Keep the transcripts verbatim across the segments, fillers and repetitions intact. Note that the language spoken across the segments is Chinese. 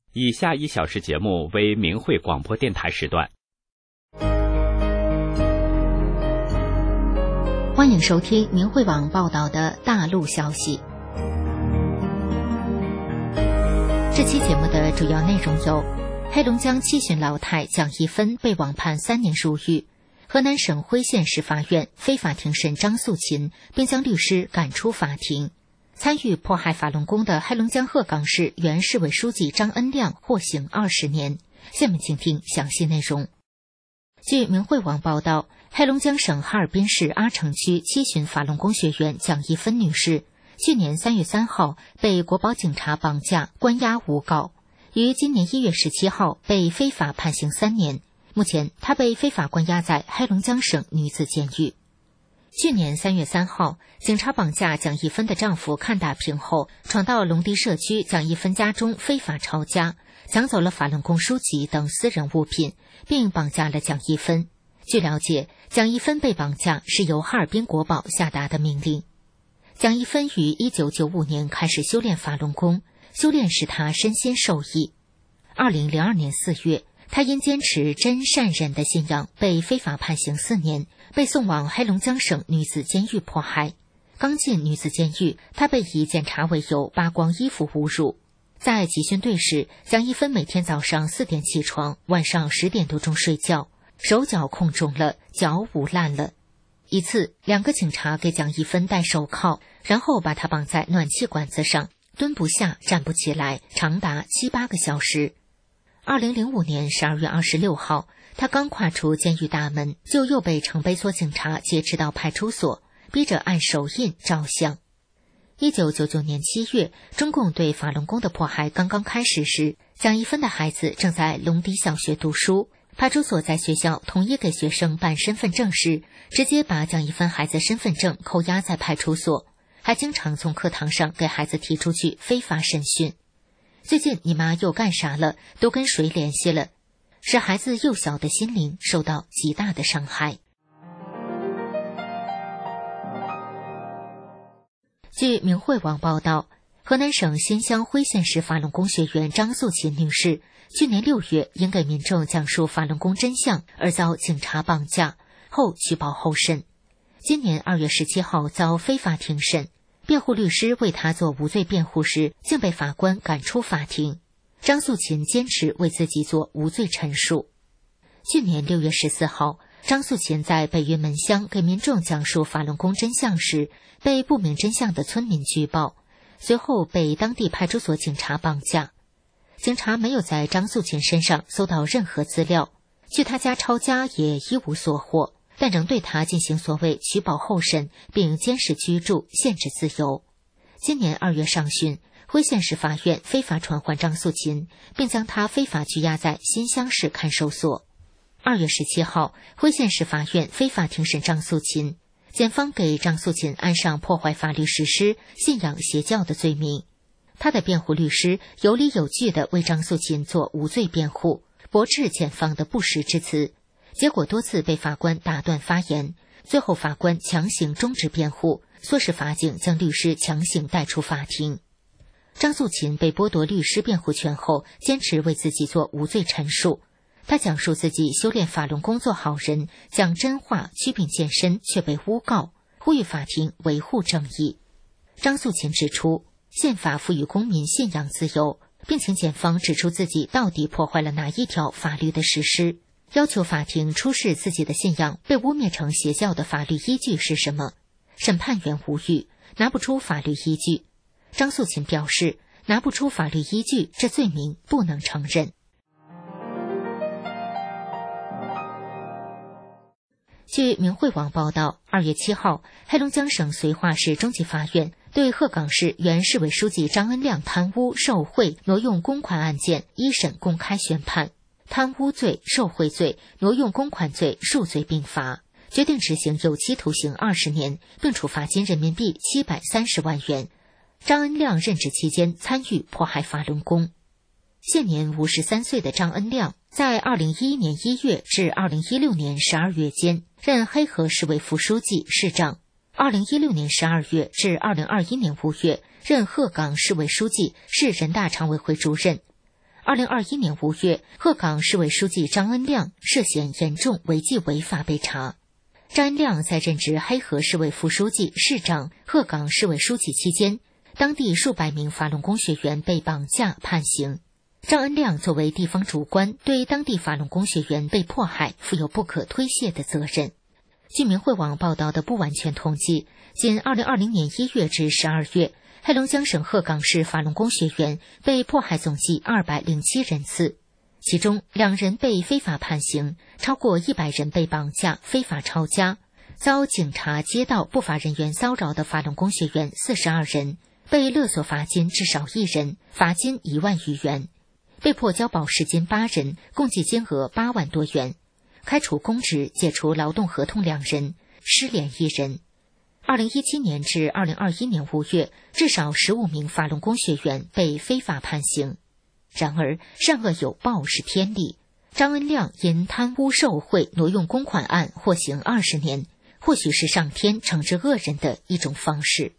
以下一小时节目为明慧广播电台时段。 欢迎收听明慧网报道的大陆消息。这期节目的主要内容有：黑龙江七旬老太蒋一芬被网判三年入狱；河南省辉县市法院非法庭审张素琴，并将律师赶出法庭；参与迫害法轮功的黑龙江鹤岗市原市委书记张恩亮获刑二十年。下面请听详细内容。据明慧网报道，黑龙江省哈尔滨市阿城区七旬法轮功学员蒋一芬女士，去年三月三号被国保警察绑架关押诬告，于今年一月十七号被非法判刑三年。目前，她被非法关押在黑龙江省女子监狱。去年三月三号，警察绑架蒋一芬的丈夫看大屏后，闯到龙堤社区蒋一芬家中非法抄家，抢走了法轮功书籍等私人物品，并绑架了蒋一芬。据了解，蒋一芬被绑架是由哈尔滨国保下达的命令。蒋一芬于一九九五年开始修炼法轮功，修炼使她身心受益。二零零二年四月，她因坚持真善忍的信仰，被非法判刑四年，被送往黑龙江省女子监狱迫害。刚进女子监狱，她被以检查为由扒光衣服侮辱。在集训队时，蒋一芬每天早上四点起床，晚上十点多钟睡觉，手脚控肿了，脚捂烂了。一次，两个警察给蒋一芬戴手铐，然后把她绑在暖气管子上，蹲不下，站不起来，长达七八个小时。二零零五年十二月二十六号，她刚跨出监狱大门，就又被城北所警察劫持到派出所，逼着按手印照相。一九九九年七月，中共对法轮功的迫害刚刚开始时，蒋一芬的孩子正在龙堤小学读书。派出所在学校统一给学生办身份证时，直接把蒋一芬孩子身份证扣押在派出所，还经常从课堂上给孩子提出去非法审讯。最近你妈又干啥了？都跟谁联系了？使孩子幼小的心灵受到极大的伤害。据明慧网报道，河南省新乡辉县市法轮功学员张素琴女士去年六月因给民众讲述法轮功真相而遭警察绑架，后取保候审。今年二月十七号遭非法庭审，辩护律师为她做无罪辩护时，竟被法官赶出法庭。张素琴坚持为自己做无罪陈述。去年六月十四号，张素琴在北云门乡给民众讲述法轮功真相时，被不明真相的村民举报，随后被当地派出所警察绑架。警察没有在张素琴身上搜到任何资料，去她家抄家也一无所获，但仍对她进行所谓取保候审，并监视居住，限制自由。今年二月上旬，辉县市法院非法传唤张素琴，并将她非法拘押在新乡市看守所。二月十七号，辉县市法院非法庭审张素琴，检方给张素琴安上破坏法律实施、信仰邪教的罪名。他的辩护律师有理有据地为张素琴做无罪辩护，驳斥检方的不实之词，结果多次被法官打断发言，最后法官强行终止辩护，唆使法警将律师强行带出法庭。张素琴被剥夺律师辩护权后，坚持为自己做无罪陈述。他讲述自己修炼法轮功做好人，讲真话，祛病健身，却被诬告，呼吁法庭维护正义。张素琴指出，宪法赋予公民信仰自由，并请检方指出自己到底破坏了哪一条法律的实施，要求法庭出示自己的信仰被污蔑成邪教的法律依据是什么。审判员无语，拿不出法律依据。张素琴表示，拿不出法律依据，这罪名不能承认。据明慧网报道，二月七号，黑龙江省绥化市中级法院对鹤岗市原市委书记张恩亮贪污受贿挪用公款案件一审公开宣判，贪污罪、受贿罪、挪用公款罪数罪并罚，决定执行有期徒刑二十年，并处罚金人民币七百三十万元。张恩亮任职期间参与迫害法轮功。现年五十三岁的张恩亮，在二零一一年一月至二零一六年十二月间任黑河市委副书记、市长；二零一六年十二月至二零二一年五月任鹤岗市委书记、市人大常委会主任； 二零二一年五月，鹤岗市委书记张恩亮涉嫌严重违纪违法被查。张恩亮在任职黑河市委副书记、市长、鹤岗市委书记期间，当地数百名法轮功学员被绑架判刑。张恩亮作为地方主官，对当地法轮功学员被迫害负有不可推卸的责任。据明慧网报道的不完全统计，仅二零二零年一月至十二月，黑龙江省鹤岗市法轮功学员被迫害总计二百零七人次，其中两人被非法判刑，超过一百人被绑架、非法抄家，遭警察、街道不法人员骚扰的法轮功学员四十二人，被勒索罚金至少一人，罚金一万余元，被迫交保释金八人，共计金额八万多元，开除公职、解除劳动合同两人，失联一人。二零一七年至二零二一年五月，至少十五名法轮功学员被非法判刑。然而，善恶有报是天理。张恩亮因贪污受贿、挪用公款案获刑二十年，或许是上天惩治恶人的一种方式。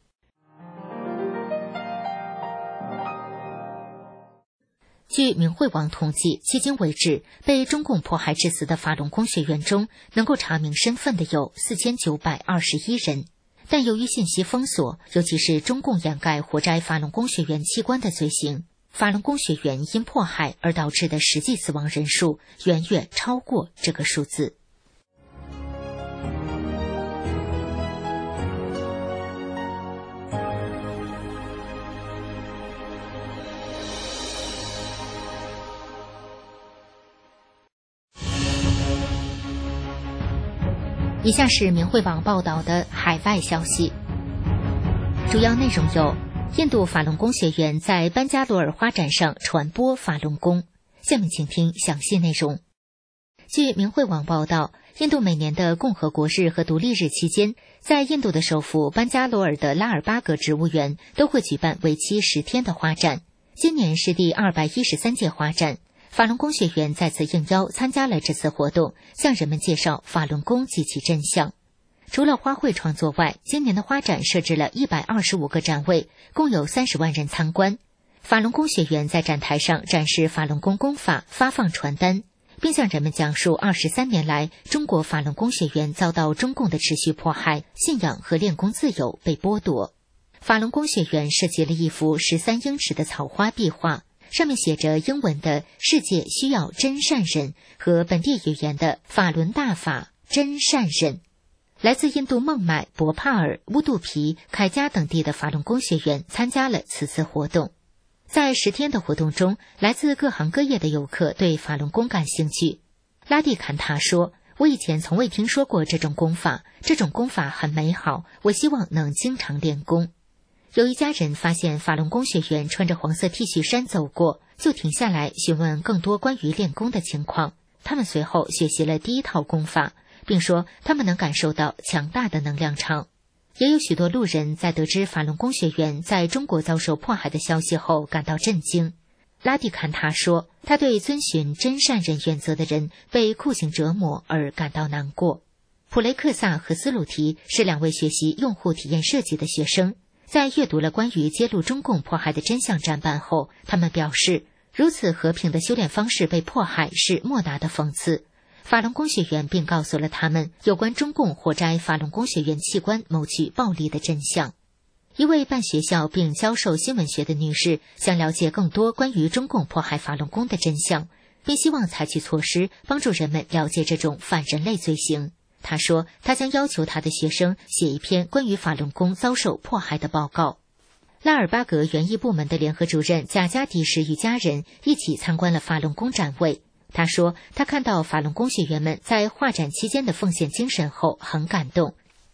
据明慧网统计，迄今为止，被中共迫害致死的法轮功学员中，能够查明身份的有四千九百二十一人。但由于信息封锁，尤其是中共掩盖活摘法轮功学员器官的罪行，法轮功学员因迫害而导致的实际死亡人数远远超过这个数字。以下是明慧网报道的海外消息，主要内容有：印度法轮功学员在班加罗尔花展上传播法轮功。下面请听详细内容。据明慧网报道，印度每年的共和国日和独立日期间，在印度的首府班加罗尔的拉尔巴格植物园都会举办为期十天的花展。今年是第二百一十三届花展，法轮功学员再次应邀参加了这次活动，向人们介绍法轮功及其真相。除了花卉创作外，今年的花展设置了一百二十五个展位，共有三十万人参观。法轮功学员在展台上展示法轮功功法，发放传单，并向人们讲述二十三年来中国法轮功学员遭到中共的持续迫害，信仰和练功自由被剥夺。法轮功学员设计了一幅十三英尺的草花壁画，上面写着英文的世界需要真善人和本地语言的法轮大法真善人。来自印度孟买、博帕尔、乌杜皮、凯加等地的法轮功学员参加了此次活动。在十天的活动中，来自各行各业的游客对法轮功感兴趣。拉蒂坎塔说，我以前从未听说过这种功法，这种功法很美好，我希望能经常练功。有一家人发现法轮功学员穿着黄色 T 恤衫走过，就停下来询问更多关于练功的情况。他们随后学习了第一套功法，并说他们能感受到强大的能量场。也有许多路人在得知法轮功学员在中国遭受迫害的消息后感到震惊。拉蒂坎塔说，他对遵循真善人原则的人被酷刑折磨而感到难过。普雷克萨和斯鲁提是两位学习用户体验设计的学生，在阅读了关于揭露中共迫害的真相展板后，他们表示，如此和平的修炼方式被迫害是莫大的讽刺。法轮功学员并告诉了他们有关中共活摘法轮功学员器官谋取暴利的真相。一位办学校并教授新闻学的女士想了解更多关于中共迫害法轮功的真相，并希望采取措施帮助人们了解这种反人类罪行。她说，她将要求她的学生写一篇关于法轮功遭受迫害的报告。拉尔巴格园艺部门的联合主任贾加迪什与家人一起参观了法轮功展位。他说，他看到法轮功学员们在画展期间的奉献精神后很感动。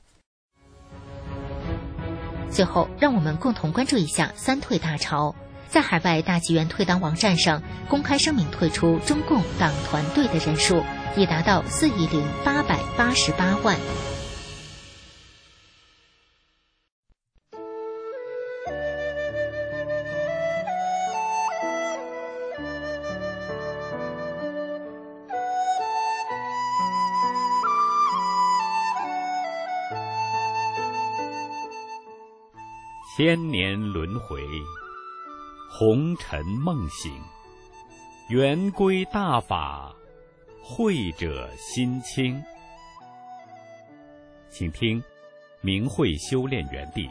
最后，让我们共同关注一下三退大潮。在海外大纪元退党网站上公开声明退出中共党团队的人数已达到四亿零八百八十八万。 千年轮回，红尘梦醒， 圆规大法，会者心清。请听明慧修炼园地。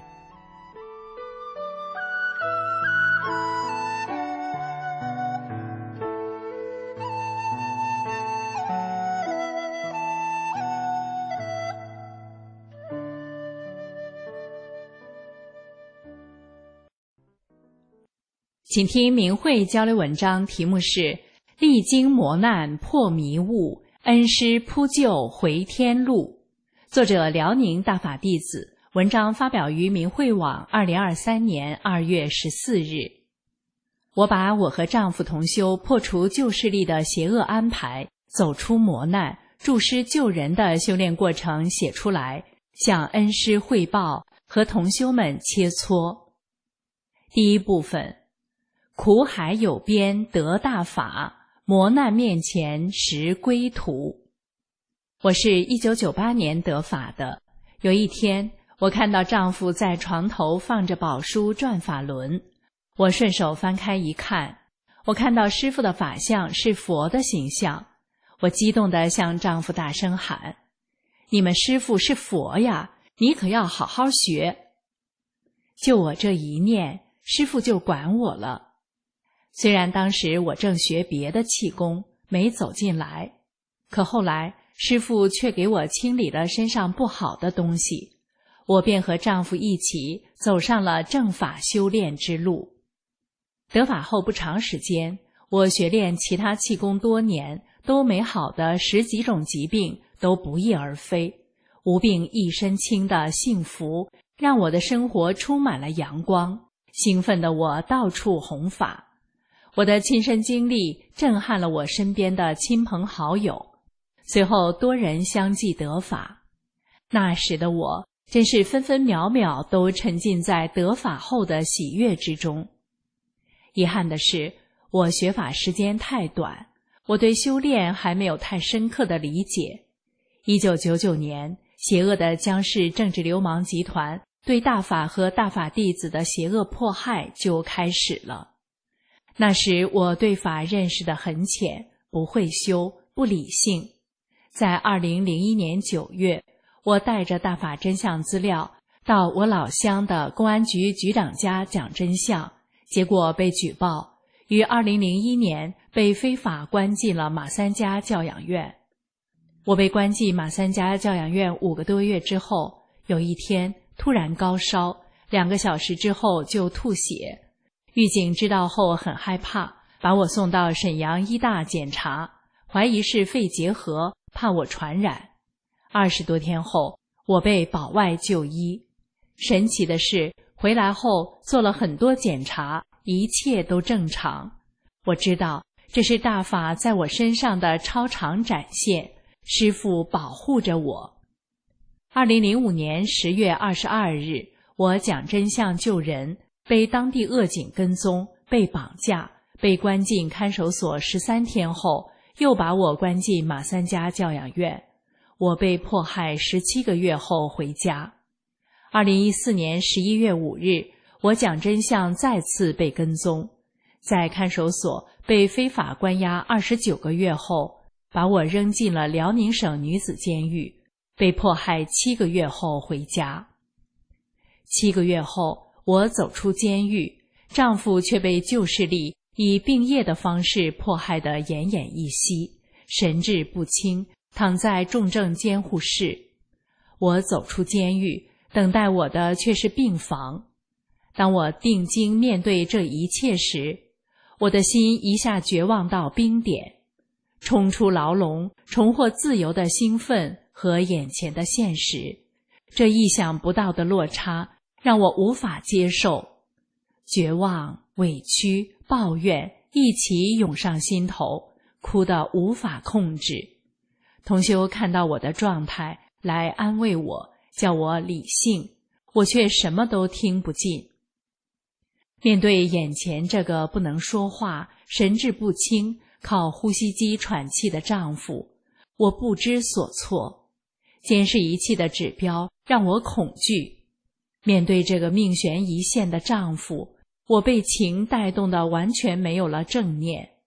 请听明慧交流文章，题目是历经磨难破迷雾，恩师铺就回天路。作者辽宁大法弟子，文章发表于明慧网二零二三年二月十四日。我把我和丈夫同修破除旧势力的邪恶安排，走出磨难，助师救人的修炼过程写出来，向恩师汇报，和同修们切磋。第一部分，苦海有边得大法，磨难面前识归途。我是一九九八年得法的。有一天，我看到丈夫在床头放着宝书转法轮，我顺手翻开一看，我看到师父的法相是佛的形象，我激动地向丈夫大声喊：你们师父是佛呀，你可要好好学。就我这一念，师父就管我了。虽然当时我正学别的气功，没走进来，可后来师父却给我清理了身上不好的东西，我便和丈夫一起走上了正法修炼之路。得法后不长时间，我学练其他气功多年，都没好的十几种疾病都不翼而飞，无病一身轻的幸福，让我的生活充满了阳光，兴奋的我到处弘法。我的亲身经历震撼了我身边的亲朋好友，随后多人相继得法。那时的我真是分分秒秒都沉浸在得法后的喜悦之中。遗憾的是，我学法时间太短，我对修炼还没有太深刻的理解。一九九九年，邪恶的江氏政治流氓集团对大法和大法弟子的邪恶迫害就开始了。那时我对法认识得很浅，不会修，不理性。在二零零一年九月，我带着大法真相资料到我老乡的公安局局长家讲真相，结果被举报，于二零零一年被非法关进了马三家教养院。我被关进马三家教养院五个多月之后，有一天突然高烧，两个小时之后就吐血。狱警知道后很害怕，把我送到沈阳医大检查，怀疑是肺结核，怕我传染。二十多天后，我被保外就医。神奇的是，回来后做了很多检查，一切都正常。我知道这是大法在我身上的超常展现，师父保护着我。二零零五年十月二十二日，我讲真相救人，被当地恶警跟踪，被绑架，被关进看守所十三天后，又把我关进马三家教养院。我被迫害十七个月后回家。二零一四年十一月五日，我讲真相再次被跟踪，在看守所被非法关押二十九个月后，把我扔进了辽宁省女子监狱，被迫害七个月后回家。七个月后，我走出监狱，丈夫却被旧势力以病业的方式迫害得奄奄一息，神志不清，躺在重症监护室。我走出监狱，等待我的却是病房。当我定睛面对这一切时，我的心一下绝望到冰点。冲出牢笼，重获自由的兴奋和眼前的现实，这意想不到的落差让我无法接受，绝望、委屈、抱怨一起涌上心头，哭得无法控制。同修看到我的状态，来安慰我，叫我理性，我却什么都听不进。面对眼前这个不能说话、神志不清、靠呼吸机喘气的丈夫，我不知所措。监视仪器的指标让我恐惧。面对这个命悬一线的丈夫，我被情带动的完全没有了正念。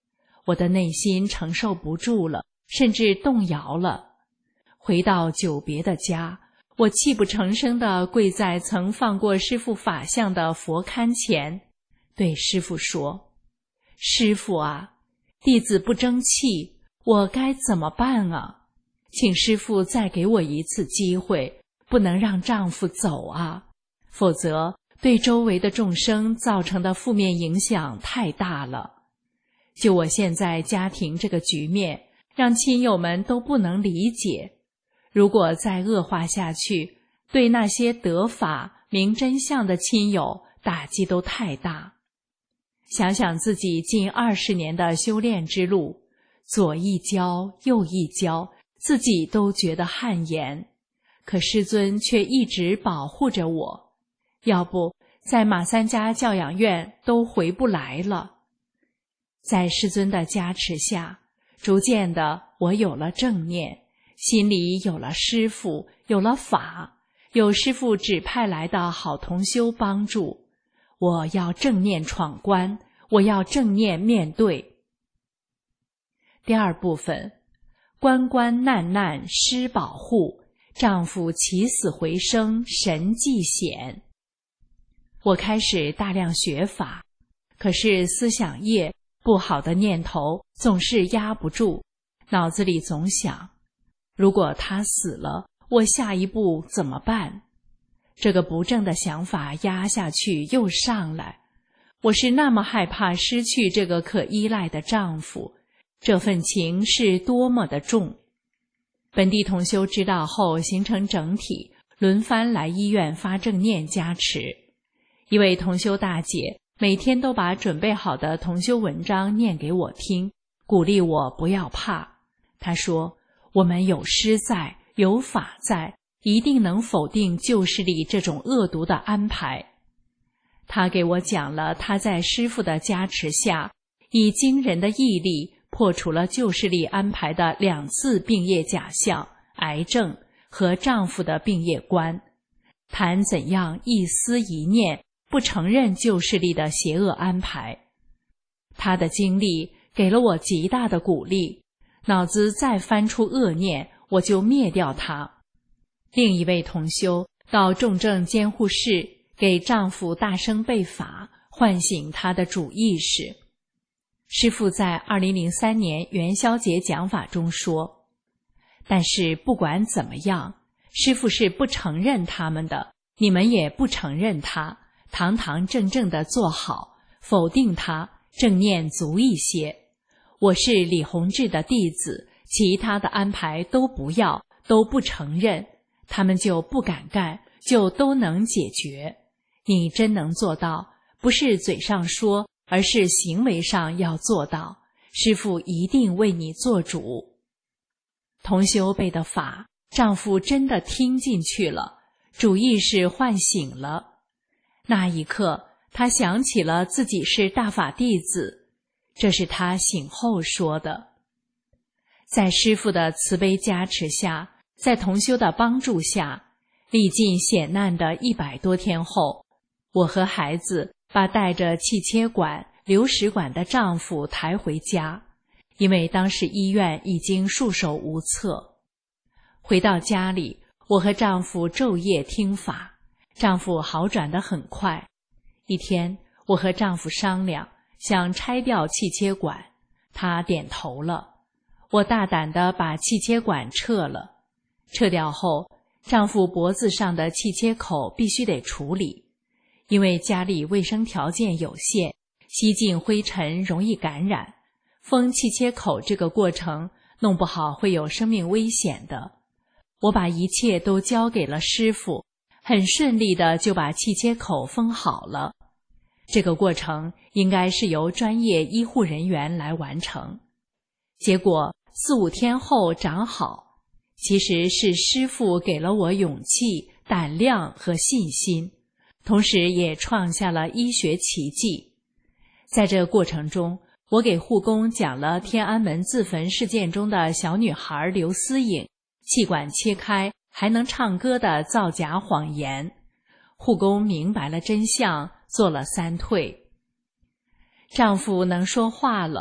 我的内心承受不住了，甚至动摇了。回到久别的家，我泣不成声地跪在曾放过师父法像的佛龛前，对师父说：师父啊，弟子不争气，我该怎么办啊？请师父再给我一次机会，不能让丈夫走啊，否则对周围的众生造成的负面影响太大了。就我现在家庭这个局面，让亲友们都不能理解，如果再恶化下去，对那些得法明真相的亲友打击都太大。想想自己近二十年的修炼之路，左一跤右一跤，自己都觉得汗颜，可师尊却一直保护着我，要不在马三家教养院都回不来了。在师尊的加持下，逐渐的我有了正念，心里有了师父，有了法，有师父指派来的好同修帮助，我要正念闯关，我要正念面对。第二部分，关关难难师保护，丈夫起死回生神迹显。我开始大量学法，可是思想业不好的念头总是压不住，脑子里总想，如果他死了，我下一步怎么办？这个不正的想法压下去又上来，我是那么害怕失去这个可依赖的丈夫，这份情是多么的重。本地同修知道后形成整体，轮番来医院发正念加持。一位同修大姐每天都把准备好的同修文章念给我听，鼓励我不要怕。她说，我们有师在，有法在，一定能否定旧势力这种恶毒的安排。她给我讲了她在师父的加持下，以惊人的毅力破除了旧势力安排的两次病业假象，癌症和丈夫的病业观，谈怎样一思一念不承认旧势力的邪恶安排。她的经历给了我极大的鼓励，脑子再翻出恶念，我就灭掉它。另一位同修到重症监护室给丈夫大声背法，唤醒他的主意识。师父在二零零三年元宵节讲法中说，但是不管怎么样，师父是不承认他们的，你们也不承认他，堂堂正正地做好，否定他，正念足一些。我是李洪志的弟子，其他的安排都不要，都不承认，他们就不敢干，就都能解决。你真能做到，不是嘴上说，而是行为上要做到，师父一定为你做主。同修背的法，丈夫真的听进去了，主意识唤醒了。那一刻，他想起了自己是大法弟子，这是他醒后说的。在师父的慈悲加持下，在同修的帮助下，历尽险难的一百多天后，我和孩子把带着气切管、流食管的丈夫抬回家，因为当时医院已经束手无策。回到家里，我和丈夫昼夜听法，丈夫好转得很快。一天，我和丈夫商量，想拆掉气切管，他点头了。我大胆地把气切管撤了。撤掉后，丈夫脖子上的气切口必须得处理，因为家里卫生条件有限，吸进灰尘容易感染，封气切口这个过程弄不好会有生命危险的。我把一切都交给了师父，很顺利的就把气切口封好了。这个过程应该是由专业医护人员来完成。结果四五天后长好，其实是师父给了我勇气、胆量和信心，同时也创下了医学奇迹。在这个过程中，我给护工讲了天安门自焚事件中的小女孩刘思颖气管切开还能唱歌的造假谎言，护工明白了真相，做了三退。丈夫能说话了，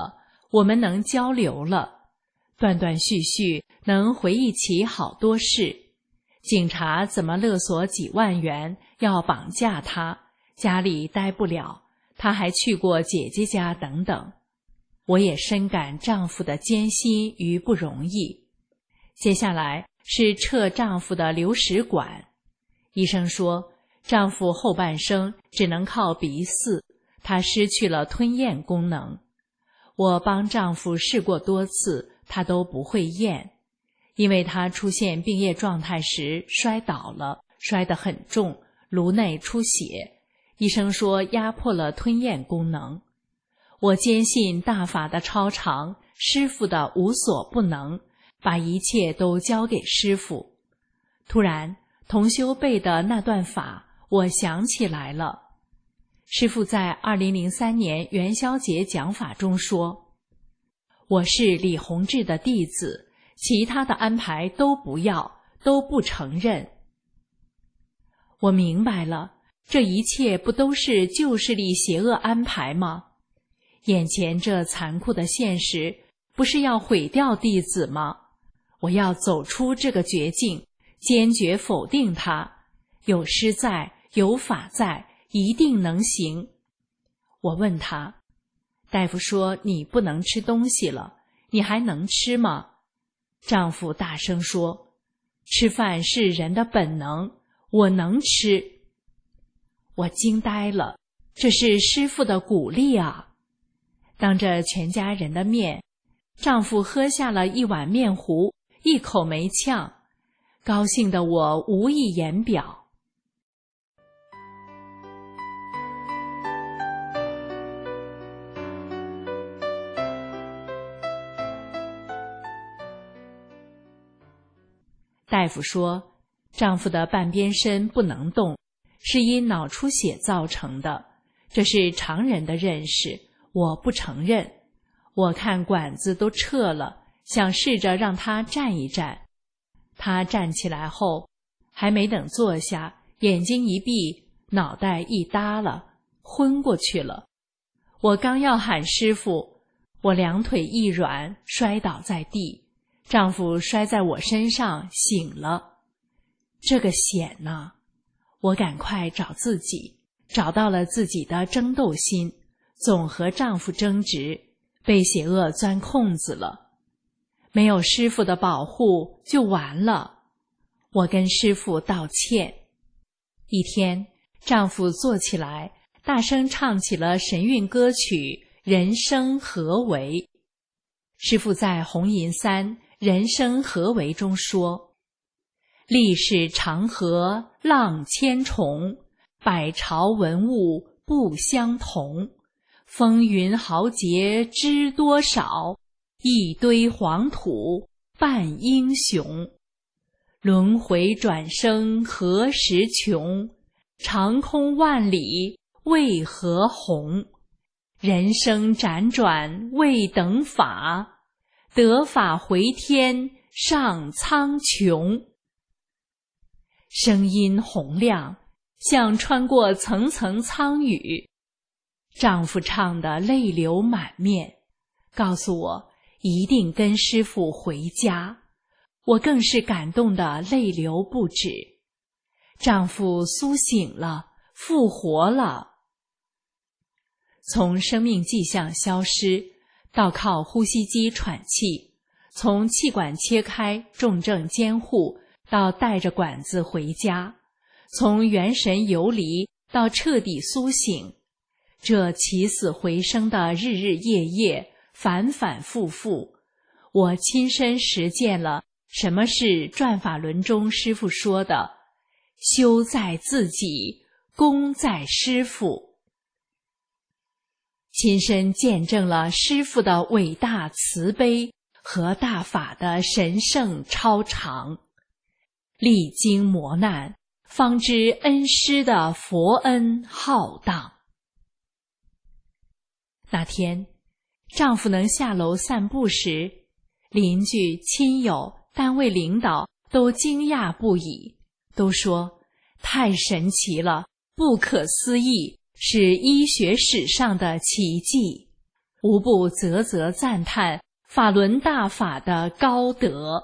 我们能交流了，断断续续能回忆起好多事。警察怎么勒索几万元要绑架他，家里待不了，他还去过姐姐家等等。我也深感丈夫的艰辛与不容易。接下来是撤丈夫的流食管，医生说丈夫后半生只能靠鼻饲，他失去了吞咽功能。我帮丈夫试过多次，他都不会咽，因为他出现病液状态时摔倒了，摔得很重，颅内出血，医生说压迫了吞咽功能。我坚信大法的超常，师父的无所不能，把一切都交给师父。突然同修背的那段法我想起来了。师父在二零零三年元宵节讲法中说，我是李洪志的弟子，其他的安排都不要，都不承认。我明白了，这一切不都是旧势力邪恶安排吗？眼前这残酷的现实，不是要毁掉弟子吗？我要走出这个绝境，坚决否定它。有师在，有法在，一定能行。我问他，大夫说你不能吃东西了，你还能吃吗？丈夫大声说，吃饭是人的本能，我能吃。我惊呆了，这是师父的鼓励啊！当着全家人的面，丈夫喝下了一碗面糊，一口没呛，高兴得我无以言表。大夫说，丈夫的半边身不能动，是因脑出血造成的，这是常人的认识，我不承认。我看管子都撤了，想试着让他站一站。他站起来后，还没等坐下，眼睛一闭，脑袋一耷了，昏过去了。我刚要喊师父，我两腿一软，摔倒在地，丈夫摔在我身上，醒了。这个险呐！我赶快找自己，找到了自己的争斗心，总和丈夫争执，被邪恶钻空子了。没有师父的保护就完了。我跟师父道歉。一天，丈夫坐起来，大声唱起了神韵歌曲《人生何为》。师父在红银三人生何为中说，历史长河浪千重，百朝文物不相同，风云豪杰知多少，一堆黄土扮英雄。轮回转生何时穷，长空万里为何鸿？人生辗转未等法，得法回天上苍穹。声音洪亮，像穿过层层苍宇。丈夫唱得泪流满面，告诉我一定跟师父回家。我更是感动得泪流不止。丈夫苏醒了，复活了。从生命迹象消失，到靠呼吸机喘气，从气管切开重症监护，到带着管子回家，从元神游离到彻底苏醒，这起死回生的日日夜夜，反反复复，我亲身实践了什么是转法轮中师父说的修在自己，功在师父。亲身见证了师父的伟大慈悲和大法的神圣超常，历经磨难，方知恩师的佛恩浩荡。那天，丈夫能下楼散步时，邻居、亲友、单位领导都惊讶不已，都说太神奇了，不可思议，是医学史上的奇迹。 无不啧啧赞叹法轮大法的高德。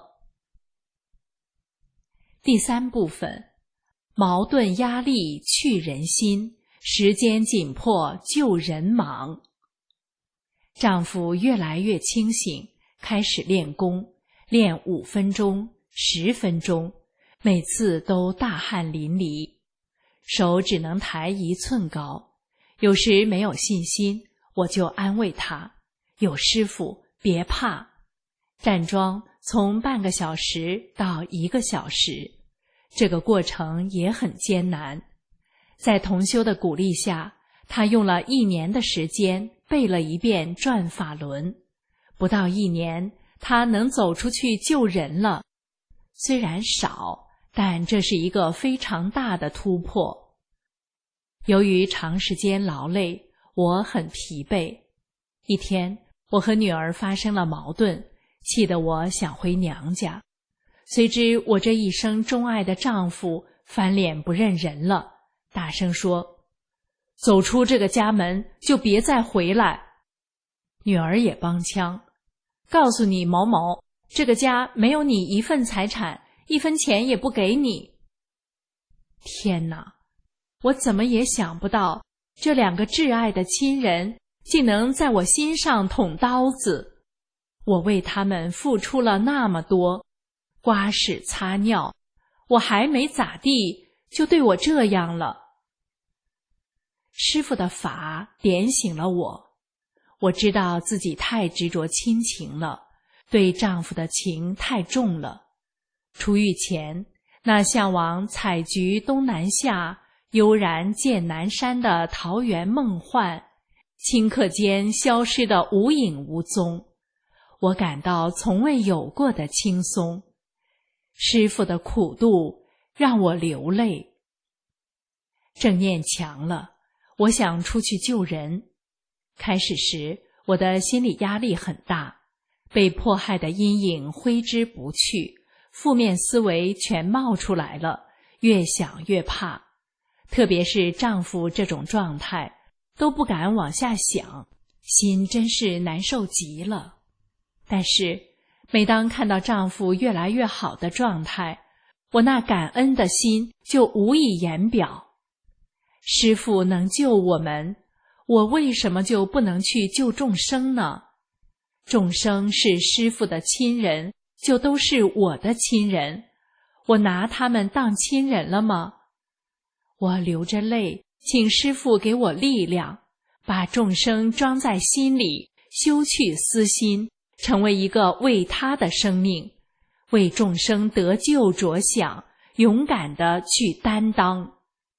第三部分，矛盾压力去人心，时间紧迫救人忙。丈夫越来越清醒，开始练功，练五分钟、十分钟，每次都大汗淋漓，手只能抬一寸高。有时没有信心，我就安慰他，有师傅，别怕。站桩从半个小时到一个小时，这个过程也很艰难。在同修的鼓励下，他用了一年的时间背了一遍转法轮。不到一年，他能走出去救人了。虽然少，但这是一个非常大的突破。由于长时间劳累，我很疲惫。一天，我和女儿发生了矛盾，气得我想回娘家。谁知我这一生钟爱的丈夫翻脸不认人了，大声说：走出这个家门就别再回来。女儿也帮腔，告诉你某某，这个家没有你一份财产，一分钱也不给你。天哪，我怎么也想不到，这两个挚爱的亲人竟能在我心上捅刀子。我为他们付出了那么多，刮屎擦尿，我还没咋地，就对我这样了。师父的法点醒了我，我知道自己太执着亲情了，对丈夫的情太重了。出狱前，那向往采菊东南下，悠然见南山的桃源梦幻，顷刻间消失得无影无踪，我感到从未有过的轻松。师父的苦度让我流泪。正念强了，我想出去救人。开始时，我的心理压力很大，被迫害的阴影挥之不去，负面思维全冒出来了，越想越怕。特别是丈夫这种状态，都不敢往下想，心真是难受极了。但是每当看到丈夫越来越好的状态，我那感恩的心就无以言表。师父能救我们，我为什么就不能去救众生呢？众生是师父的亲人，就都是我的亲人，我拿他们当亲人了吗？我流着泪，请师父给我力量，把众生装在心里，修去私心，成为一个为他的生命，为众生得救着想，勇敢地去担当。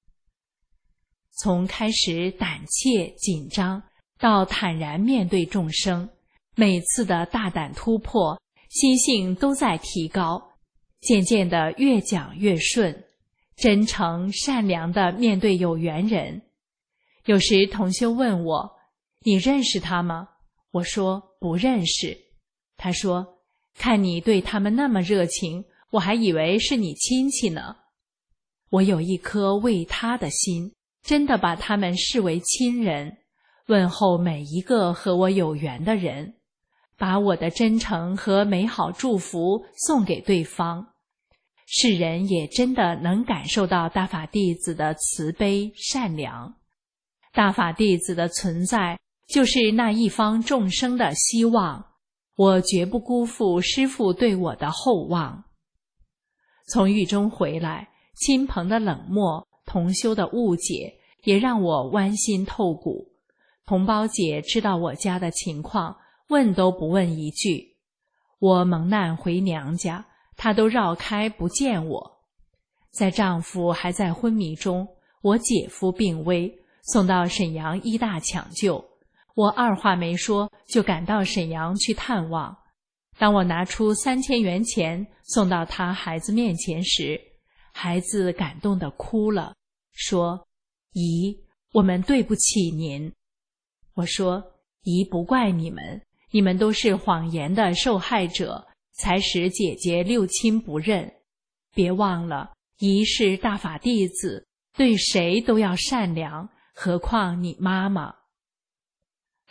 从开始胆怯紧张到坦然面对众生，每次的大胆突破，心性都在提高，渐渐地越讲越顺，真诚善良地面对有缘人。有时同修问我，你认识他吗？我说不认识。他说，看你对他们那么热情，我还以为是你亲戚呢。我有一颗为他的心，真的把他们视为亲人，问候每一个和我有缘的人，把我的真诚和美好祝福送给对方。世人也真的能感受到大法弟子的慈悲善良。大法弟子的存在，就是那一方众生的希望，我绝不辜负师父对我的厚望。从狱中回来，亲朋的冷漠，同修的误解，也让我剜心透骨。同胞姐知道我家的情况，问都不问一句。我蒙难回娘家，她都绕开不见我。在丈夫还在昏迷中，我姐夫病危，送到沈阳医大抢救。我二话没说，就赶到沈阳去探望。当我拿出三千元钱送到他孩子面前时，孩子感动地哭了，说：姨，我们对不起您。我说：姨不怪你们，你们都是谎言的受害者，才使姐姐六亲不认。别忘了，姨是大法弟子，对谁都要善良，何况你妈妈。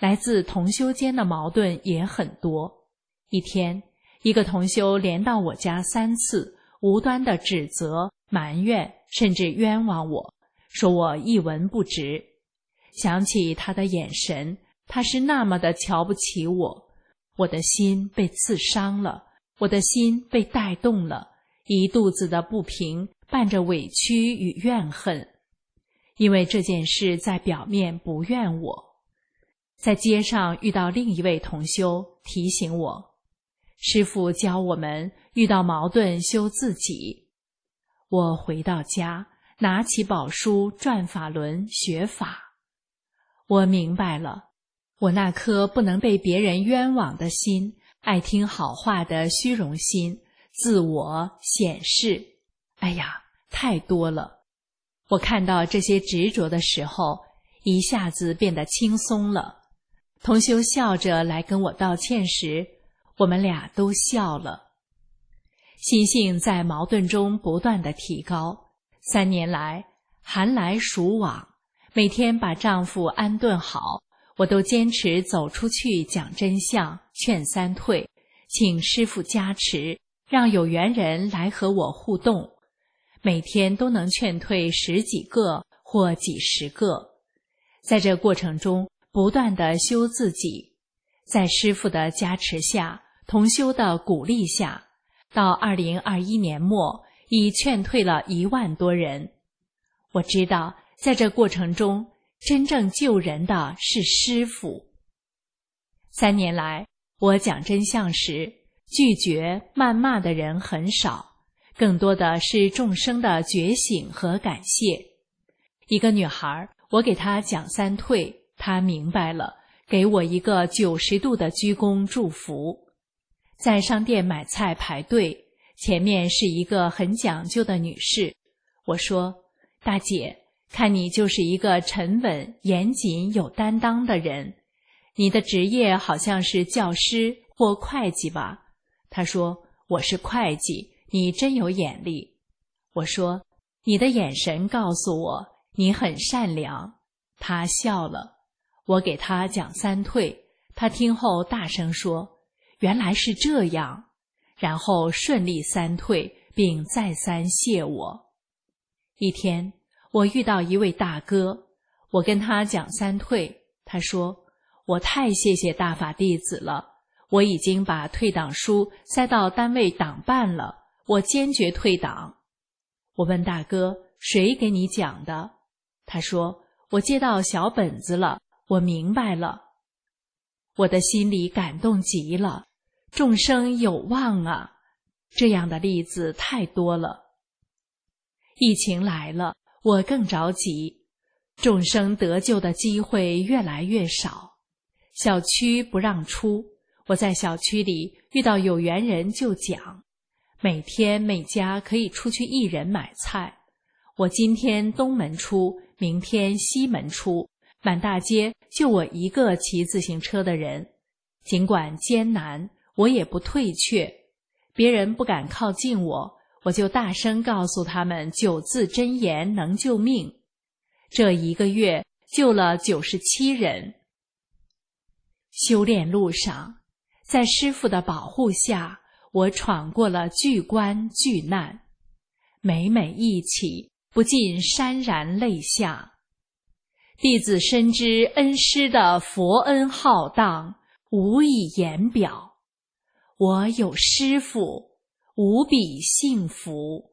来自同修间的矛盾也很多。一天，一个同修连到我家三次，无端地指责、埋怨，甚至冤枉我，说我一文不值。想起他的眼神，他是那么的瞧不起我，我的心被刺伤了，我的心被带动了，一肚子的不平伴着委屈与怨恨。因为这件事在表面不怨我。在街上遇到另一位同修，提醒我，师父教我们遇到矛盾修自己。我回到家，拿起宝书转法轮学法。我明白了，我那颗不能被别人冤枉的心，爱听好话的虚荣心，自我显示，哎呀，太多了。我看到这些执着的时候，一下子变得轻松了。同修笑着来跟我道歉时，我们俩都笑了。心性在矛盾中不断地提高，三年来寒来暑往，每天把丈夫安顿好，我都坚持走出去讲真相，劝三退，请师父加持，让有缘人来和我互动，每天都能劝退十几个或几十个。在这过程中不断地修自己，在师父的加持下，同修的鼓励下，到二零二一年末已劝退了一万多人。我知道在这过程中真正救人的是师父。三年来，我讲真相时，拒绝谩骂的人很少，更多的是众生的觉醒和感谢。一个女孩，我给她讲三退，她明白了，给我一个九十度的鞠躬祝福。在商店买菜排队，前面是一个很讲究的女士，我说，大姐，看你就是一个沉稳、严谨、有担当的人，你的职业好像是教师或会计吧？她说，我是会计，你真有眼力。我说，你的眼神告诉我你很善良。她笑了。我给她讲三退，她听后大声说，原来是这样，然后顺利三退，并再三谢我。一天，我遇到一位大哥，我跟他讲三退，他说，我太谢谢大法弟子了，我已经把退党书塞到单位党办了，我坚决退党。我问大哥，谁给你讲的？他说，我接到小本子了，我明白了。我的心里感动极了，众生有望啊，这样的例子太多了。疫情来了，我更着急，众生得救的机会越来越少，小区不让出，我在小区里遇到有缘人就讲，每天每家可以出去一人买菜，我今天东门出，明天西门出，满大街就我一个骑自行车的人，尽管艰难，我也不退却，别人不敢靠近我，我就大声告诉他们九字真言能救命。这一个月救了九十七人。修炼路上，在师父的保护下，我闯过了巨关巨难，每每忆起，不禁潸然泪下。弟子深知恩师的佛恩浩荡，无以言表。我有师父，无比幸福。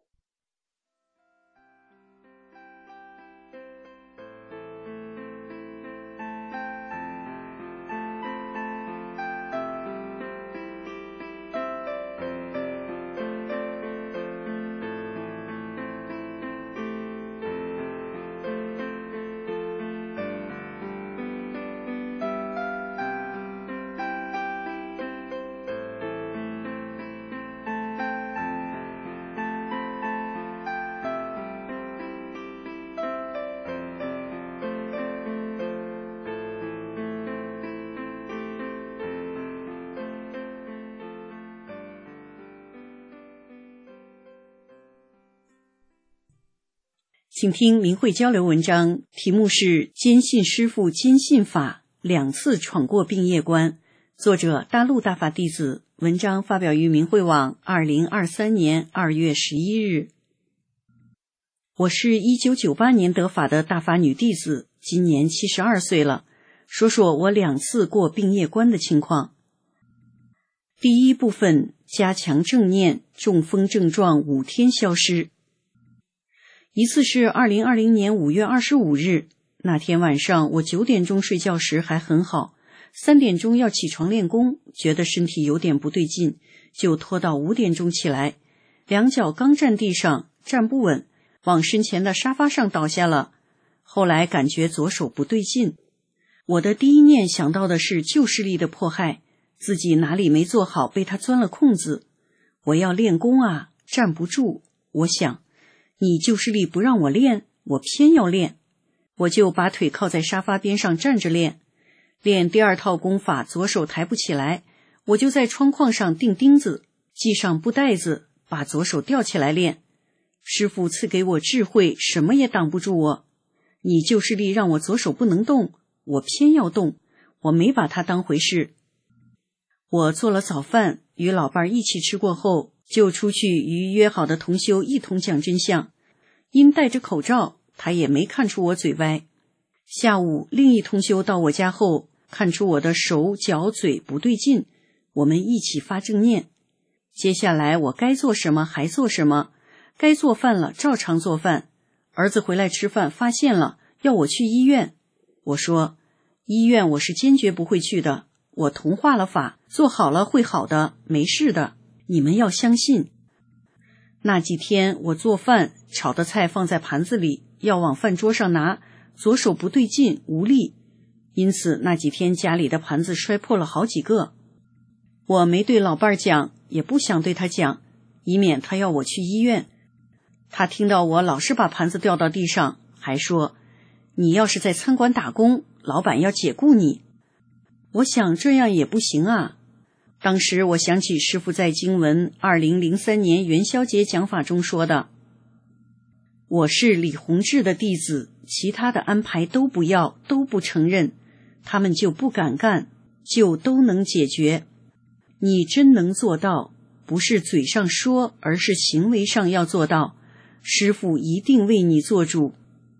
请听明慧交流文章，题目是坚信师父坚信法， 两次闯过病业关。作者大陆大法弟子，文章发表于明慧网二零二三年二月十一日。我是一九九八年得法的大法女弟子，今年七十二岁了。说说我两次过病业关的情况。第一部分，加强正念，中风症状五天消失。一次是二零二零年五月二十五日，那天晚上我九点钟睡觉时还很好，三点钟要起床练功，觉得身体有点不对劲，就拖到五点钟起来，两脚刚站地上站不稳，往身前的沙发上倒下了。后来感觉左手不对劲，我的第一念想到的是旧势力的迫害，自己哪里没做好，被他钻了空子。我要练功啊，站不住。我想，你旧势力不让我练，我偏要练。我就把腿靠在沙发边上站着练。练第二套功法，左手抬不起来，我就在窗框上钉钉子，系上布带子，把左手吊起来练。师父赐给我智慧，什么也挡不住我。你旧势力让我左手不能动，我偏要动，我没把它当回事。我做了早饭，与老伴一起吃过后，就出去与约好的同修一同讲真相。因戴着口罩，他也没看出我嘴歪。下午另一同修到我家后，看出我的手脚嘴不对劲，我们一起发正念。接下来我该做什么还做什么，该做饭了照常做饭。儿子回来吃饭发现了，要我去医院。我说，医院我是坚决不会去的，我同化了法，做好了会好的，没事的，你们要相信。那几天我做饭，炒的菜放在盘子里，要往饭桌上拿，左手不对劲，无力，因此那几天家里的盘子摔破了好几个。我没对老伴儿讲，也不想对他讲，以免他要我去医院。他听到我老是把盘子掉到地上，还说，你要是在餐馆打工，老板要解雇你。我想这样也不行啊。当时我想起师父在经文二零零三年元宵节讲法中说的，我是李洪志的弟子，其他的安排都不要，都不承认，他们就不敢干，就都能解决。你真能做到，不是嘴上说，而是行为上要做到，师父一定为你做主。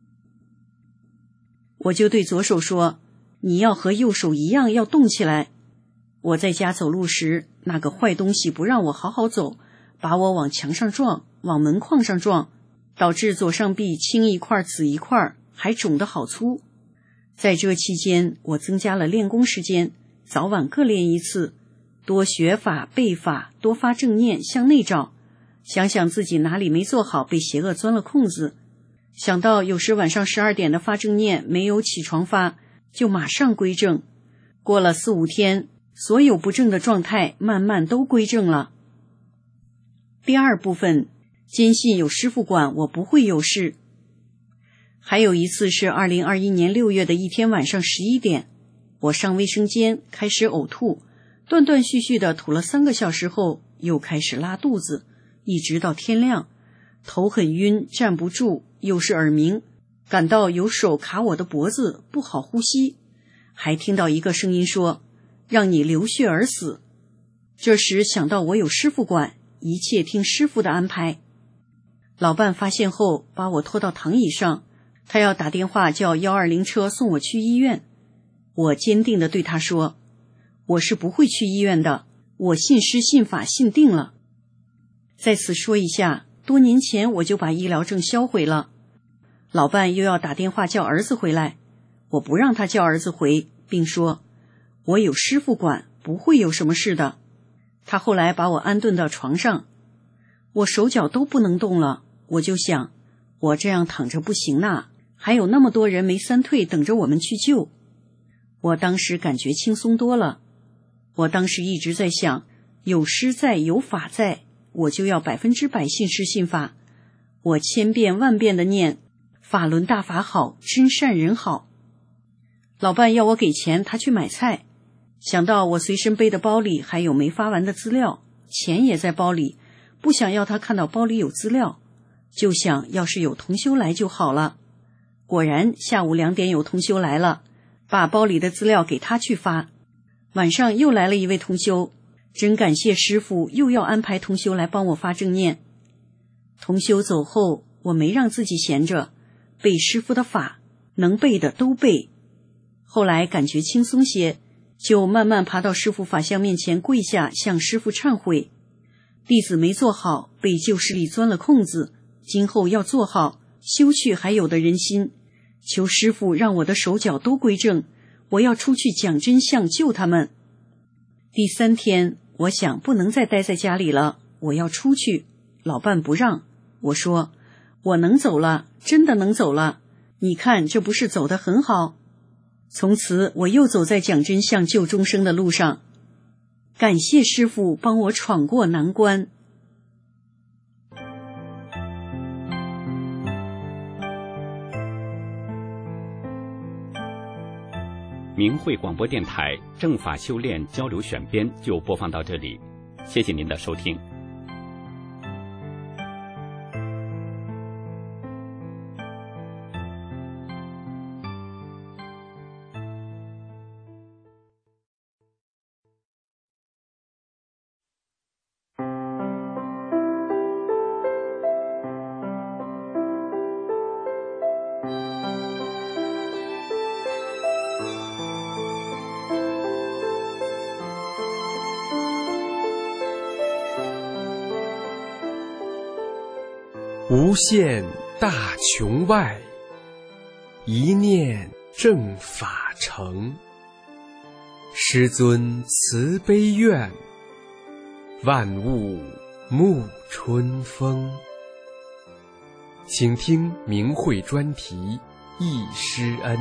我就对左手说，你要和右手一样要动起来。我在家走路时，那个坏东西不让我好好走，把我往墙上撞，往门框上撞，导致左上臂青一块紫一块，还肿得好粗。在这期间，我增加了练功时间，早晚各练一次，多学法背法，多发正念，向内找，想想自己哪里没做好，被邪恶钻了空子。想到有时晚上十二点的发正念没有起床发，就马上归正。过了四五天，所有不正的状态慢慢都归正了。第二部分，坚信有师父管，我不会有事。还有一次是二零二一年六月的一天晚上十一点，我上卫生间开始呕吐，断断续续的吐了三个小时后，又开始拉肚子，一直到天亮，头很晕，站不住，又是耳鸣，感到有手卡我的脖子，不好呼吸，还听到一个声音说，让你流血而死。这时想到我有师父管，一切听师父的安排。老伴发现后，把我拖到躺椅上，他要打电话叫一二零车送我去医院。我坚定地对他说，我是不会去医院的，我信师信法信定了。在此说一下，多年前我就把医疗证销毁了。老伴又要打电话叫儿子回来，我不让他叫儿子回，并说，我有师父管，不会有什么事的。他后来把我安顿到床上，我手脚都不能动了，我就想，我这样躺着不行呐，还有那么多人没三退等着我们去救。我当时感觉轻松多了。我当时一直在想，有师在，有法在，我就要百分之百信师信法。我千遍万遍的念，法轮大法好，真善人好。老伴要我给钱，他去买菜。想到我随身背的包里还有没发完的资料，钱也在包里，不想要他看到包里有资料，就想要是有同修来就好了。果然下午两点有同修来了， 把包里的资料给他去发。晚上又来了一位同修，真感谢师父又要安排同修来帮我发正念。同修走后，我没让自己闲着，背师父的法，能背的都背。后来感觉轻松些，就慢慢爬到师父法像面前跪下，向师父忏悔，弟子没做好，被旧势力钻了空子，今后要做好，修去还有的人心，求师父让我的手脚都归正，我要出去讲真相，救他们。第三天，我想不能再待在家里了，我要出去。老伴不让，我说我能走了，真的能走了，你看这不是走得很好。从此我又走在讲真相救众生的路上，感谢师父帮我闯过难关。 明慧广播电台正法修炼交流选编就播放到这里，谢谢您的收听。 无限大穹外，一念正法成。师尊慈悲愿，万物沐春风。请听明慧专题忆师恩。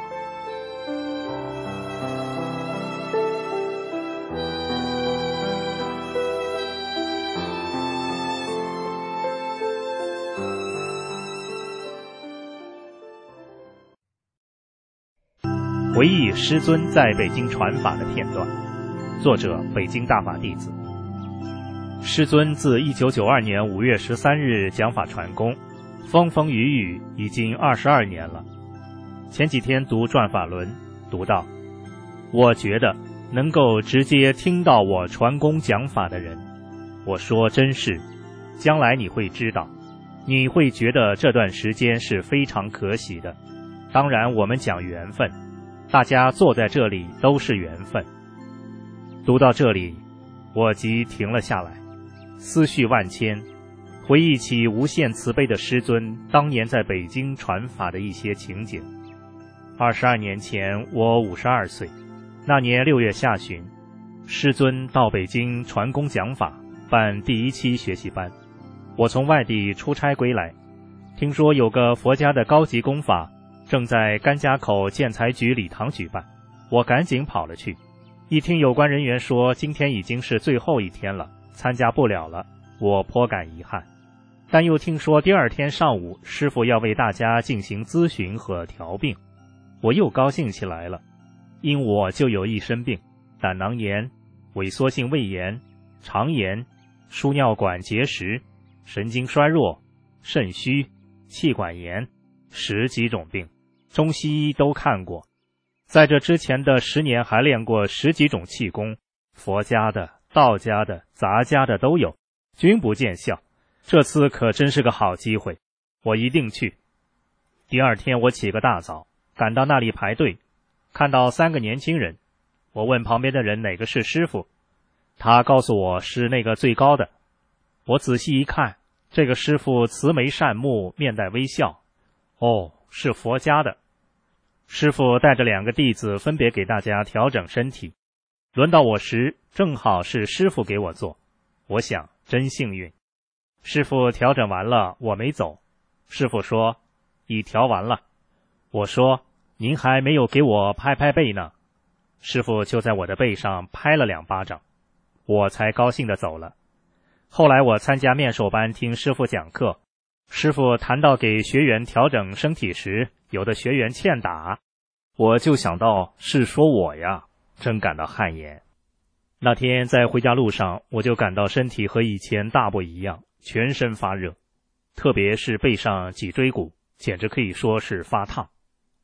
回忆师尊在北京传法的片段，作者北京大法弟子。师尊自一九九二年五月十三日讲法传功，风风雨雨已经二十二年了。前几天读转法轮，读到我觉得能够直接听到我传功讲法的人，我说真是，将来你会知道，你会觉得这段时间是非常可喜的。当然我们讲缘分，大家坐在这里都是缘分。读到这里，我即停了下来，思绪万千，回忆起无限慈悲的师尊当年在北京传法的一些情景。二十二年前，我五十二岁，那年六月下旬，师尊到北京传功讲法，办第一期学习班。我从外地出差归来，听说有个佛家的高级功法正在甘家口建材局礼堂举办，我赶紧跑了去。一听有关人员说今天已经是最后一天了，参加不了了，我颇感遗憾。但又听说第二天上午师父要为大家进行咨询和调病，我又高兴起来了。因我就有一身病，胆囊炎、萎缩性胃炎、肠炎、输尿管结石、神经衰弱、肾虚、气管炎，十几种病，中西医都看过。在这之前的十年还练过十几种气功，佛家的、道家的、杂家的都有，均不见效。这次可真是个好机会，我一定去。第二天我起个大早，赶到那里排队，看到三个年轻人，我问旁边的人哪个是师傅，他告诉我是那个最高的。我仔细一看，这个师傅慈眉善目，面带微笑，哦，是佛家的。师父带着两个弟子分别给大家调整身体，轮到我时正好是师父给我做，我想真幸运。师父调整完了，我没走。师父说已调完了。我说您还没有给我拍拍背呢。师父就在我的背上拍了两巴掌，我才高兴地走了。后来我参加面授班听师父讲课，师父谈到给学员调整身体时，有的学员欠打，我就想到是说我呀，真感到汗颜。那天在回家路上，我就感到身体和以前大不一样，全身发热，特别是背上脊椎骨，简直可以说是发烫。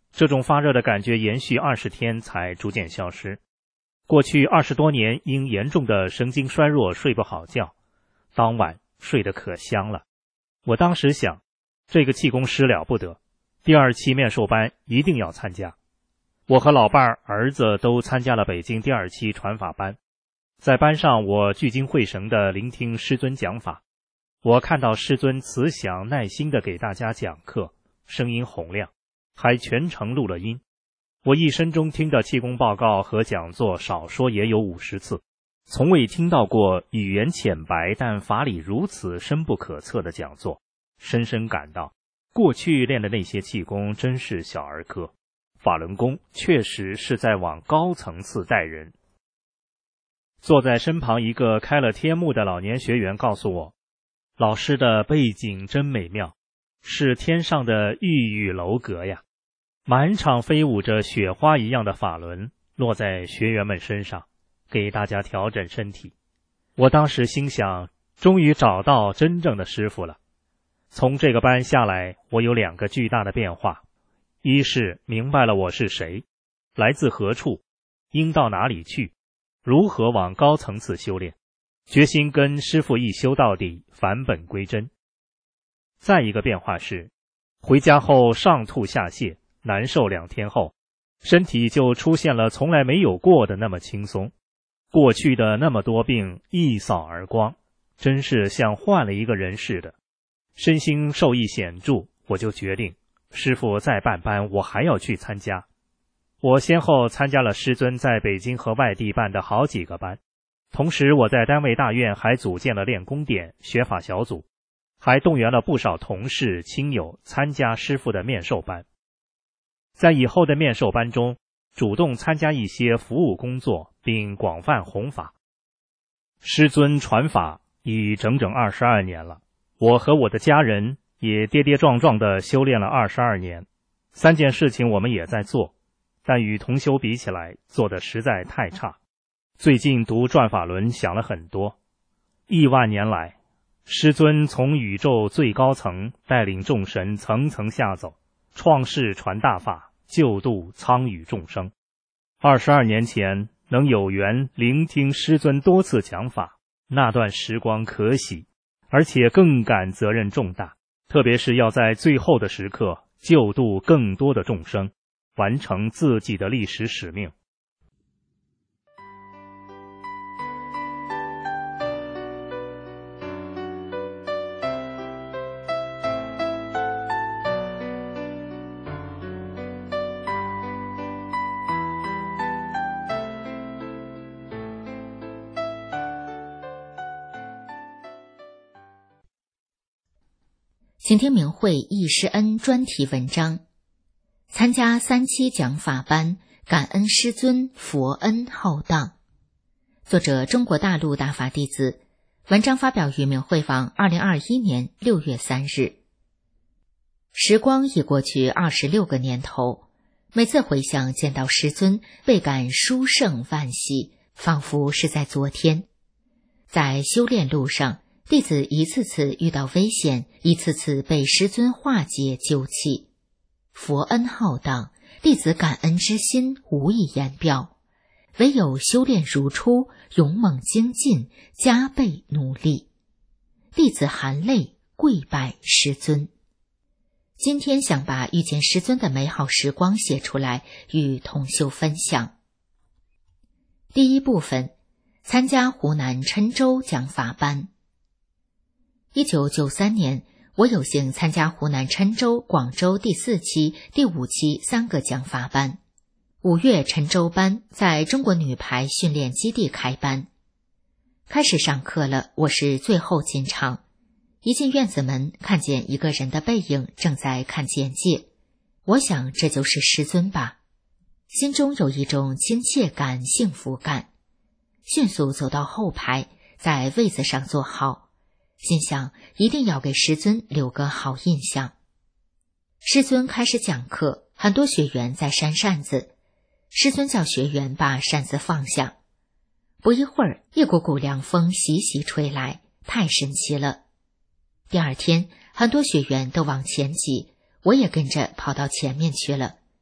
这种发热的感觉延续二十天才逐渐消失。过去二十多年因严重的神经衰弱睡不好觉，当晚睡得可香了。我当时想，这个气功师了不得，第二期面授班一定要参加。我和老伴儿、儿子都参加了北京第二期传法班。在班上，我聚精会神地聆听师尊讲法。我看到师尊慈祥耐心地给大家讲课，声音洪亮，还全程录了音。我一生中听的气功报告和讲座少说也有五十次，从未听到过语言浅白但法理如此深不可测的讲座，深深感到过去练的那些气功真是小儿科，法轮功确实是在往高层次带人。坐在身旁一个开了天幕的老年学员告诉我，老师的背景真美妙，是天上的玉宇楼阁呀。满场飞舞着雪花一样的法轮落在学员们身上，给大家调整身体。我当时心想，终于找到真正的师傅了。从这个班下来，我有两个巨大的变化。一是明白了我是谁，来自何处，应到哪里去，如何往高层次修炼，决心跟师傅一修到底，返本归真。再一个变化是，回家后上吐下泻，难受两天后，身体就出现了从来没有过的那么轻松，过去的那么多病一扫而光，真是像换了一个人似的，身心受益显著。我就决定，师傅再办班我还要去参加。我先后参加了师尊在北京和外地办的好几个班，同时我在单位大院还组建了练功点、学法小组，还动员了不少同事亲友参加师傅的面授班。在以后的面授班中，主动参加一些服务工作，并广泛弘法。师尊传法已整整二十二年了，我和我的家人也跌跌撞撞地修炼了二十二年。三件事情我们也在做，但与同修比起来，做的实在太差。最近读转法轮想了很多，亿万年来，师尊从宇宙最高层带领众神层层下走，创世传大法，救度苍宇众生。二十二年前能有缘聆听师尊多次讲法，那段时光可喜，而且更感责任重大，特别是要在最后的时刻救度更多的众生，完成自己的历史使命。 请听明慧易师恩专题文章，参加三期讲法班，感恩师尊佛恩浩荡。作者中国大陆大法弟子，文章发表于明慧网二零二一年六月三日。时光已过去二十六个年头，每次回想见到师尊，倍感殊胜万喜，仿佛是在昨天。在修炼路上，弟子一次次遇到危险，一次次被师尊化解救起，佛恩浩荡，弟子感恩之心无以言表，唯有修炼如初，勇猛精进，加倍努力。弟子含泪跪拜师尊。今天想把遇见师尊的美好时光写出来，与同修分享。第一部分，参加湖南郴州讲法班。一九九三年，我有幸参加湖南郴州、广州第四期、第五期三个讲法班。五月郴州班在中国女排训练基地开班，开始上课了，我是最后进场。一进院子门，看见一个人的背影正在看简介，我想这就是师尊吧，心中有一种亲切感、幸福感。迅速走到后排，在位子上坐好，心想一定要给师尊留个好印象。师尊开始讲课，很多学员在扇扇子，师尊叫学员把扇子放下。不一会儿，一股股凉风习习吹来，太神奇了。第二天，很多学员都往前挤，我也跟着跑到前面去了。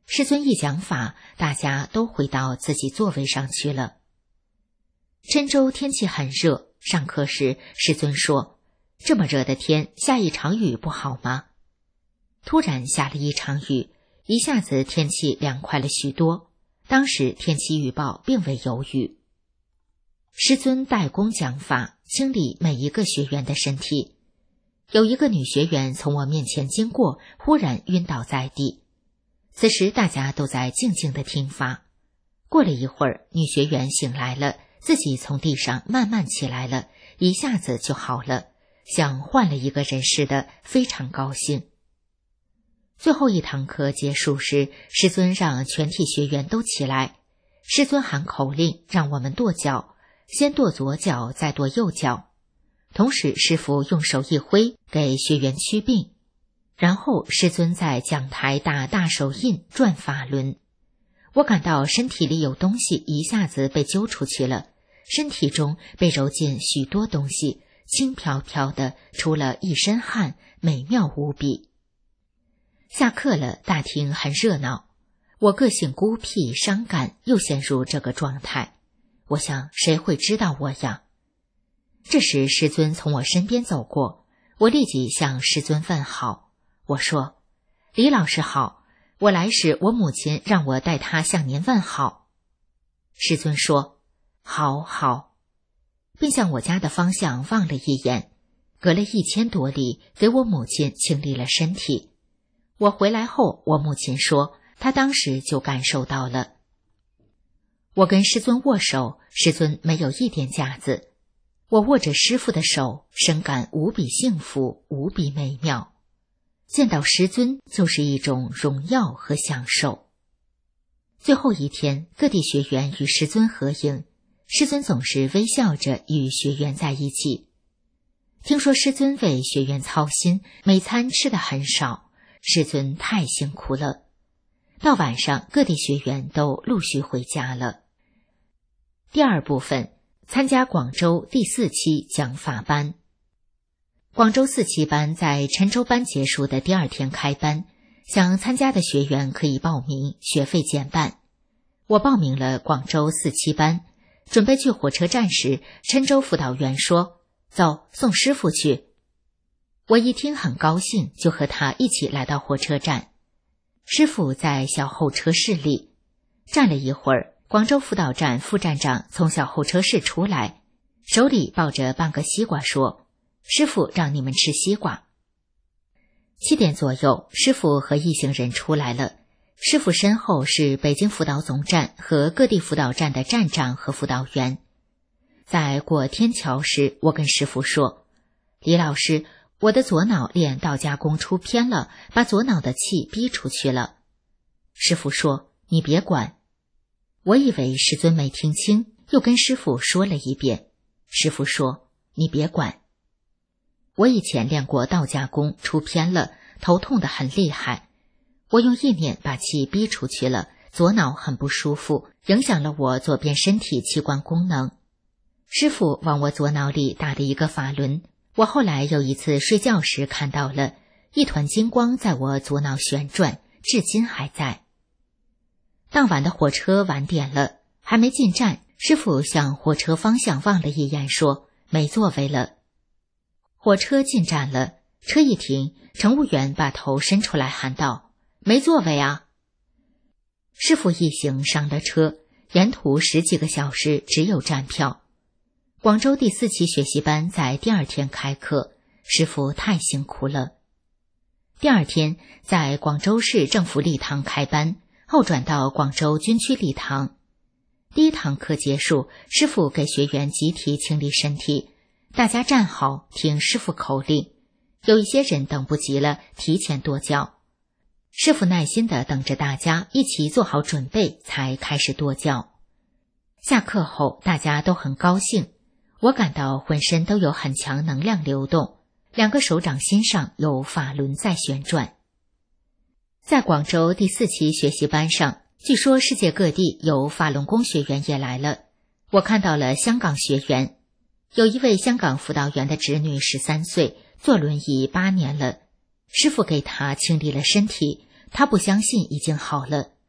师尊一讲法，大家都回到自己座位上去了。郴州天气很热，上课时师尊说，这么热的天，下一场雨不好吗？突然下了一场雨，一下子天气凉快了许多。当时天气预报并未有雨。师尊代功讲法，清理每一个学员的身体。有一个女学员从我面前经过，忽然晕倒在地。此时大家都在静静地听法。过了一会儿，女学员醒来了，自己从地上慢慢起来了，一下子就好了，像换了一个人似的，非常高兴。最后一堂课结束时，师尊让全体学员都起来。师尊喊口令，让我们跺脚，先跺左脚，再跺右脚。同时师父用手一挥，给学员祛病。然后师尊在讲台打大手印，转法轮。我感到身体里有东西一下子被揪出去了，身体中被揉进许多东西，轻飘飘的，出了一身汗，美妙无比。下课了，大厅很热闹。我个性孤僻伤感，又陷入这个状态。我想，谁会知道我呀？这时师尊从我身边走过，我立即向师尊问好。我说，李老师好，我来时我母亲让我代她向您问好。师尊说，好好，并向我家的方向望了一眼，隔了一千多里，给我母亲清理了身体。我回来后，我母亲说，她当时就感受到了。我跟师尊握手，师尊没有一点架子。我握着师父的手，深感无比幸福，无比美妙。见到师尊就是一种荣耀和享受。最后一天，各地学员与师尊合影，师尊总是微笑着与学员在一起。听说师尊为学员操心，每餐吃得很少，师尊太辛苦了。到晚上，各地学员都陆续回家了。第二部分，参加广州第四期讲法班。广州四期班在郴州班结束的第二天开班，想参加的学员可以报名，学费减半。我报名了广州四期班，准备去火车站时，郴州辅导员说，走，送师傅去。我一听很高兴，就和他一起来到火车站。师傅在小候车室里站了一会儿，广州辅导站副站长从小候车室出来，手里抱着半个西瓜说，师傅让你们吃西瓜。七点左右，师傅和一行人出来了。师傅身后是北京辅导总站和各地辅导站的站长和辅导员。在过天桥时，我跟师傅说，李老师，我的左脑练道家功出偏了，把左脑的气逼出去了。师傅说，你别管。我以为师尊没听清，又跟师傅说了一遍。师傅说，你别管。我以前练过道家功，出偏了，头痛得很厉害。我用意念把气逼出去了，左脑很不舒服，影响了我左边身体器官功能。师傅往我左脑里打了一个法轮，我后来有一次睡觉时看到了一团金光在我左脑旋转，至今还在。当晚的火车晚点了，还没进站，师傅向火车方向望了一眼，说没座位了。火车进站了，车一停，乘务员把头伸出来喊道，没座位啊。师傅一行上了车，沿途十几个小时只有站票。广州第四期学习班在第二天开课，师傅太辛苦了。第二天在广州市政府礼堂开班，后转到广州军区礼堂。第一堂课结束，师傅给学员集体清理身体，大家站好，听师傅口令。有一些人等不及了，提前跺脚。师傅耐心地等着大家一起做好准备，才开始跺脚。下课后，大家都很高兴，我感到浑身都有很强能量流动，两个手掌心上有法轮在旋转。在广州第四期学习班上，据说世界各地有法轮功学员也来了。我看到了香港学员，有一位香港辅导员的侄女十三岁，坐轮椅八年了。师傅给她清理了身体，她不相信已经好了，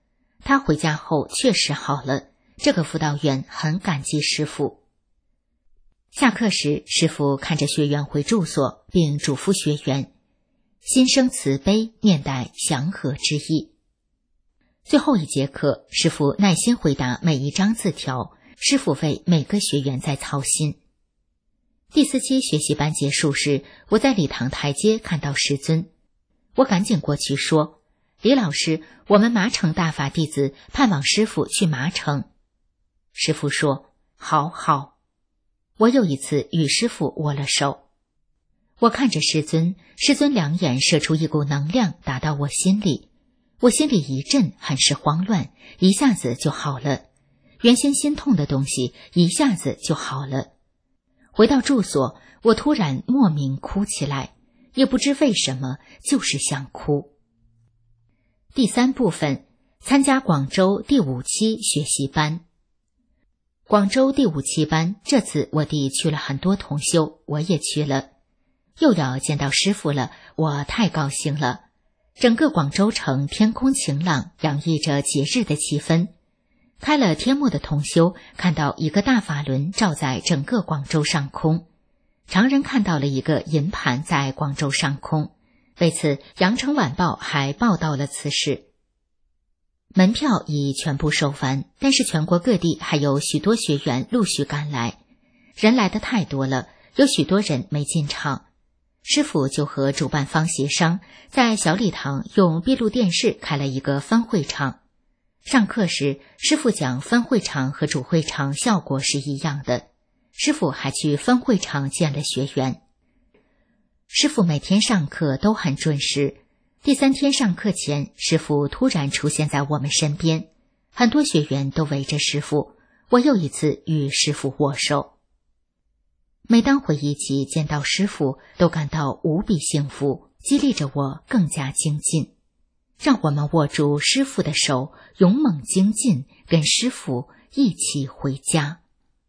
他回家后确实好了，这个辅导员很感激师父。下课时，师父看着学员回住所，并嘱咐学员心生慈悲，面带祥和之意。最后一节课，师父耐心回答每一张字条，师父为每个学员在操心。第四期学习班结束时，我在礼堂台阶看到师尊，我赶紧过去说：李老师，我们麻城大法弟子盼望师父去麻城。师父说：好好。我又一次与师父握了手。我看着师尊，师尊两眼射出一股能量打到我心里，我心里一震，很是慌乱，一下子就好了。原先心痛的东西一下子就好了。回到住所，我突然莫名哭起来，也不知为什么，就是想哭。第三部分，参加广州第五期学习班。广州第五期班，这次我弟去了很多同修，我也去了。又要见到师父了，我太高兴了。整个广州城天空晴朗，洋溢着节日的气氛。开了天幕的同修看到一个大法轮照在整个广州上空，常人看到了一个银盘在广州上空。为此，羊城晚报还报道了此事。门票已全部售完，但是全国各地还有许多学员陆续赶来，人来的太多了，有许多人没进场。师父就和主办方协商，在小礼堂用闭路电视开了一个分会场。上课时，师父讲分会场和主会场效果是一样的，师父还去分会场见了学员。师父每天上课都很准时，第三天上课前，师父突然出现在我们身边，很多学员都围着师父，我又一次与师父握手。每当回忆起见到师父，都感到无比幸福，激励着我更加精进。让我们握住师父的手，勇猛精进，跟师父一起回家。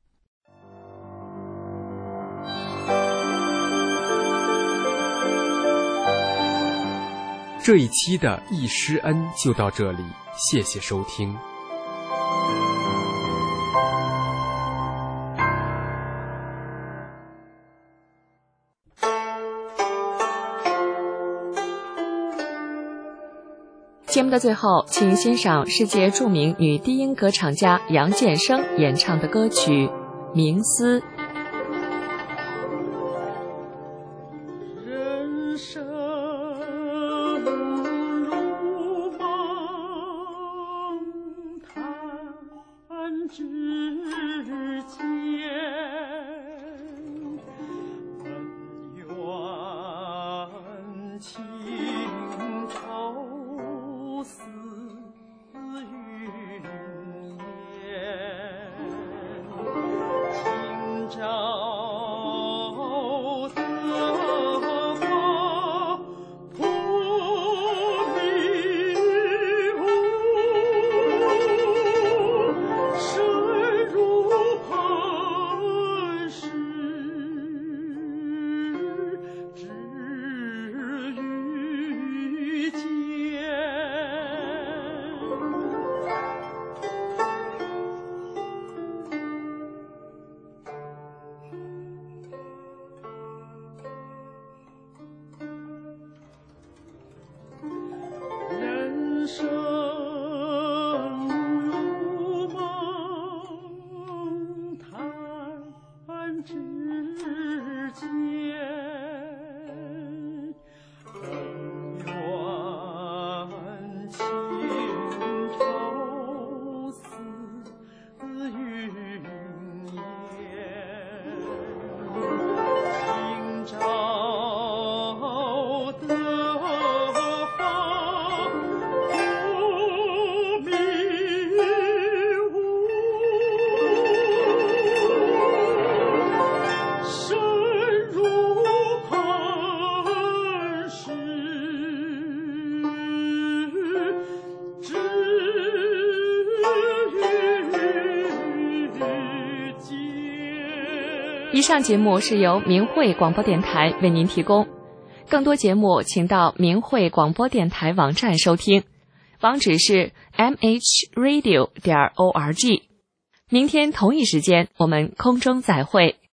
这一期的忆师恩就到这里，谢谢收听。 节目的最后，请欣赏世界著名女低音歌唱家杨建生演唱的歌曲《冥思》。以上节目是由明慧广播电台为您提供，更多节目请到明慧广播电台网站收听。 网址是 m h radio 点 org。明天同一时间我们空中再会。